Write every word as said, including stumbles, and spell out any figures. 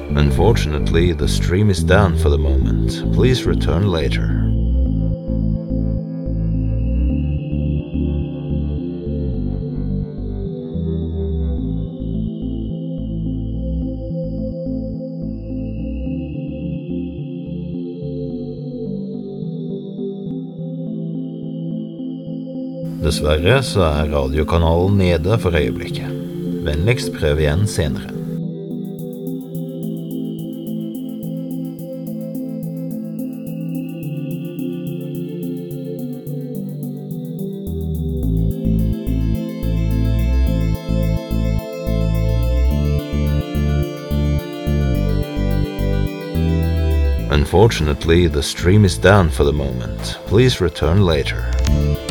Unfortunately, the stream is down for the moment. Please return later. Dessverre så er radiokanalen nede for øyeblikket. Vennligst prøv igjen senere. Unfortunately, the stream is down for the moment. Please return later.